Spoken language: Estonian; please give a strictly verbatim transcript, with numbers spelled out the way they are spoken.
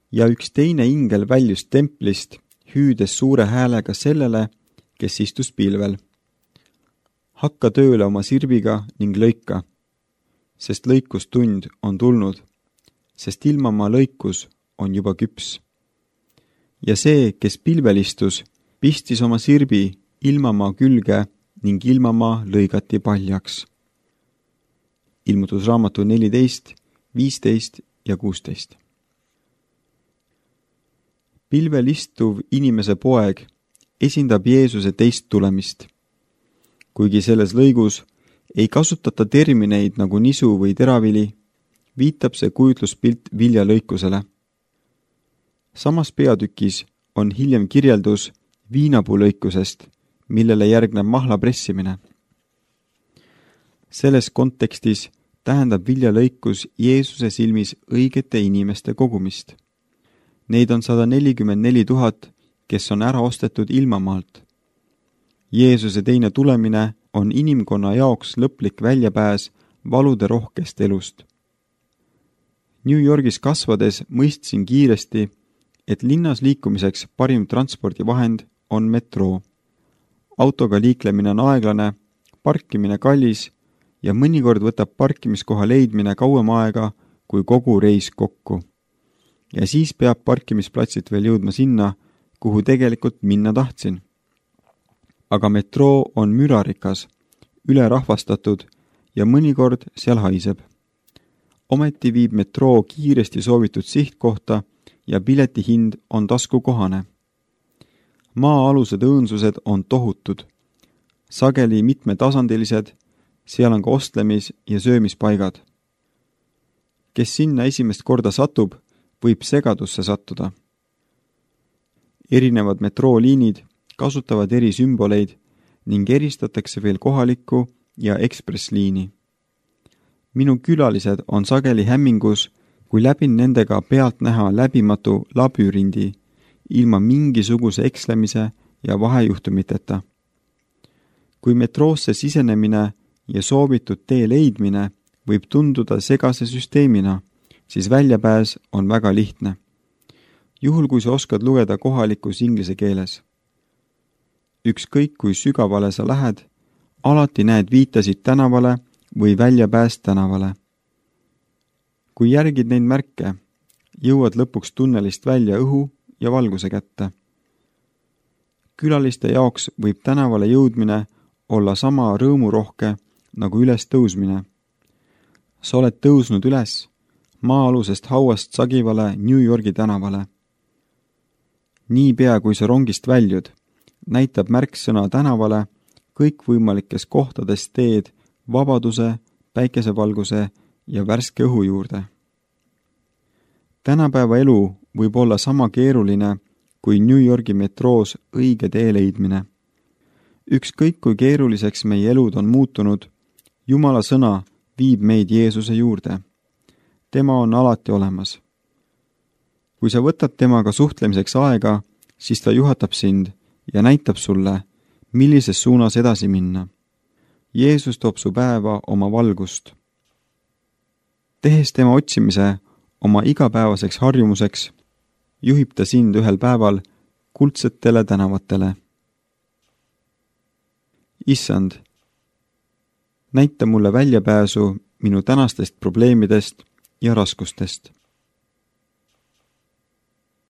ja üks teine ingel väljus templist, hüüdes suure häälega sellele, kes istus pilvel. Hakka tööle oma sirbiga ning lõika, sest lõikustund on tulnud, sest ilmamaa lõikus on juba küps. Ja see, kes pilvel istus, pistis oma sirbi ilmamaa külge ning ilmamaa lõigati paljaks. Ilmutusraamatu neliteist, viisteist ja kuusteist. Pilvel istuv inimese poeg esindab Jeesuse teist tulemist. Kuigi selles lõigus ei kasutata termineid nagu nisu või teravili, viitab see kujutluspilt viljalõikusele. Samas peatükis on hiljem kirjeldus viinapuulõikusest, millele järgneb mahla pressimine. Selles kontekstis tähendab viljalõikus Jeesuse silmis õigete inimeste kogumist. Neid on sada nelikümmend neli tuhat, kes on ära ostetud ilmamaalt. Jeesuse teine tulemine on inimkonna jaoks lõplik väljapääs valude rohkest elust. New Yorgis kasvades mõistsin kiiresti, et linnas liikumiseks parim transpordivahend on metroo. Autoga liiklemine on aeglane, parkimine kallis ja mõnikord võtab parkimiskoha leidmine kauem aega kui kogu reis kokku. Ja siis peab parkimisplatsit veel jõudma sinna, kuhu tegelikult minna tahtsin. Aga metroo on mürarikas, ülerahvastatud ja mõnikord seal haiseb. Ometi viib metroo kiiresti soovitud sihtkohta ja pileti hind on taskukohane. Maa-alused õõnsused on tohutud, sageli mitmetasandilised, seal on ka ostlemis- ja söömispaigad. Kes sinna esimest korda satub, võib segadusse sattuda. Erinevad metrooliinid kasutavad eri sümboleid ning eristatakse veel kohalikku ja ekspressliini. Minu külalised on sageli hämmingus, kui läbin nendega pealt näha läbimatu labürindi ilma mingisuguse ekslemise ja vahejuhtumiteta. Kui metroosse sisenemine ja soovitud tee leidmine võib tunduda segase süsteemina, siis väljapääs on väga lihtne. Juhul, kui sa oskad lugeda kohalikus inglise keeles. Ükskõik kui sügavale sa lähed, alati näed viitasid tänavale või väljapääs tänavale. Kui järgid neid märke, jõuad lõpuks tunnelist välja õhu ja valguse kätte. Külaliste jaoks võib tänavale jõudmine olla sama rõõmurohke nagu üles tõusmine. Sa oled tõusnud üles maa-alusest hauast sagivale New Yorgi tänavale. Niipea kui sa rongist väljud, näitab märksõna tänavale kõikvõimalikes kohtades teed vabaduse, päikesevalguse ja värske õhu juurde. Tänapäeva elu võib olla sama keeruline kui New Yorgi metroos õige tee leidmine. Ükskõik kui keeruliseks meie elud on muutunud, Jumala sõna viib meid Jeesuse juurde. Tema on alati olemas. Kui sa võtad temaga suhtlemiseks aega, siis ta juhatab sind ja näitab sulle, millises suunas edasi minna. Jeesus toob su päeva oma valgust. Tehes tema otsimise oma igapäevaseks harjumuseks, juhib ta sind ühel päeval kuldsetele tänavatele. Issand, näita mulle väljapääsu minu tänastest probleemidest ja raskustest.